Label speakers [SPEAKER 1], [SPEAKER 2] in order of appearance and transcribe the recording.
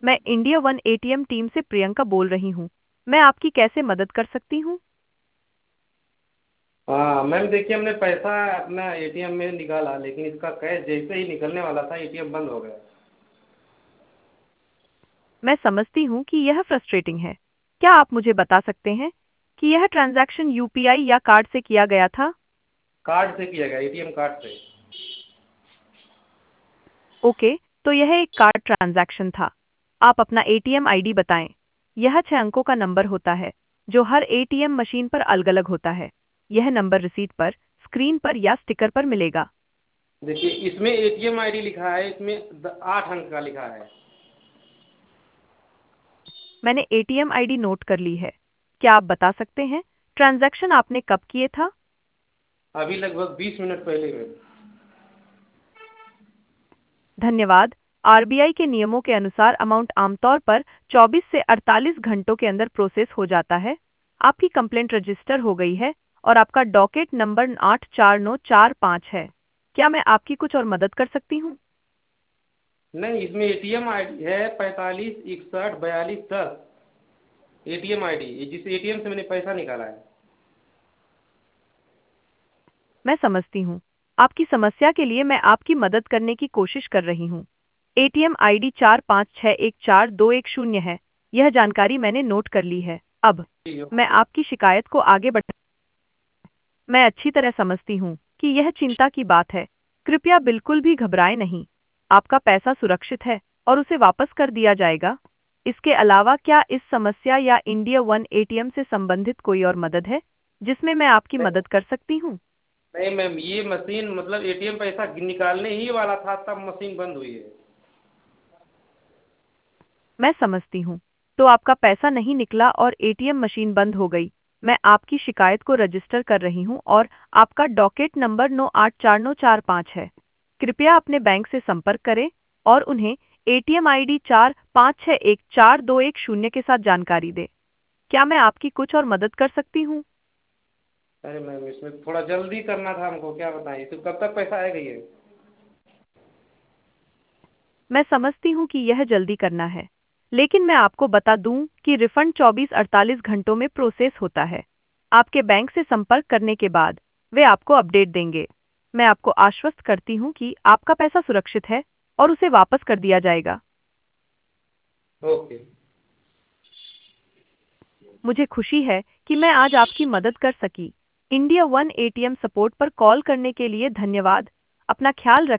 [SPEAKER 1] मैं India one ATM team से प्रियंका बोल रही हूँ। मैं आपकी कैसे मदद कर सकती हूँ?
[SPEAKER 2] हाँ मैम, देखिए हमने पैसा अपना एटीएम में निकाला, लेकिन इसका कैश जैसे ही निकलने वाला था एटीएम बंद हो गया।
[SPEAKER 1] मैं समझती हूँ कि यह फ्रस्ट्रेटिंग है। क्या आप मुझे बता सकते हैं कि यह ट्रांजैक्शन यूपीआई या कार्ड से किया गया था?
[SPEAKER 2] कार्ड से किया गया, एटीएम कार्ड से।
[SPEAKER 1] ओके, तो यह एक कार्ड ट्रांजैक्शन था। आप अपना एटीएम आईडी बताएं। यह 6 अंकों का नंबर होता है जो हर एटीएम मशीन पर अलग-अलग होता है। यह नंबर रिसीट पर, स्क्रीन पर या स्टिकर पर मिलेगा।
[SPEAKER 2] देखिए इसमें एटीएम आईडी लिखा है, इसमें 8 अंक का लिखा है।
[SPEAKER 1] मैंने एटीएम आईडी नोट कर ली है। क्या आप बता सकते हैं ट्रांजैक्शन आपने कब किए था?
[SPEAKER 2] अभी लगभग 20 मिनट पहले हुए।
[SPEAKER 1] धन्यवाद। आरबीआई के नियमों के अनुसार अमाउंट आमतौर पर 24 से 48 घंटों के अंदर प्रोसेस हो जाता है। आपकी कंप्लेंट रजिस्टर हो गई है और आपका डॉकेट नंबर 84945 है। क्या मैं आपकी कुछ और मदद कर सकती हूँ?
[SPEAKER 2] नहीं, इसमें एटीएम आईडी है 45614210। एटीएम आईडी, जिस एटीएम से मैंने पैसा निकाला है।
[SPEAKER 1] मैं समझती हूँ। आपकी समस्या के लिए मैं आपकी मदद करने की कोशिश कर रही हूँ। एटीएम आईडी 45614210 है। यह जानकारी मैंने नोट कर ली है। अब
[SPEAKER 2] जी
[SPEAKER 1] मैं
[SPEAKER 2] ओके।
[SPEAKER 1] आपकी शिकायत को आगे बढ़ा। मैं अच्छी तरह समझती हूँ कि यह चिंता की बात है। कृपया बिल्कुल भी घबराएं नहीं। आपका पैसा सुरक्षित है और उसे वापस कर दिया जाएगा। इसके अलावा क्या इस समस्या या इंडिया वन एटीएम से संबंधित कोई और मदद है जिसमें मैं आपकी
[SPEAKER 2] नहीं
[SPEAKER 1] मदद कर सकती हूँ?
[SPEAKER 2] नहीं मैम, ये मशीन मतलब एटीएम पैसा निकालने ही वाला था तब मशीन बंद हुई है।
[SPEAKER 1] मैं समझती हूँ। तो आपका पैसा नहीं निकला और एटीएम मशीन बंद हो गई। मैं आपकी शिकायत को रजिस्टर कर रही हूँ और आपका डॉकेट नंबर 984945 है। कृपया अपने बैंक से संपर्क करें और उन्हें एटीएम आईडी 45614210 के साथ जानकारी दें। क्या मैं आपकी कुछ और मदद कर सकती हूँ?
[SPEAKER 2] अरे मैम, इसमें थोड़ा जल्दी करना था हमको, क्या बताएं, तो कब तक पैसा आएगा ये?
[SPEAKER 1] मैं समझती हूँ कि यह जल्दी करना है, लेकिन मैं आपको बता दूं कि रिफंड 24-48 घंटों में प्रोसेस होता है। आपके बैंक से संपर्क करने के बाद वे आपको अपडेट देंगे। मैं आपको आश्वस्त करती हूँ कि आपका पैसा सुरक्षित है और उसे वापस कर दिया जाएगा।
[SPEAKER 2] ओके।
[SPEAKER 1] मुझे खुशी है कि मैं आज आपकी मदद कर सकी। इंडिया वन एटीएम सपोर्ट पर कॉल करने के लिए धन्यवाद। अपना ख्याल रखें।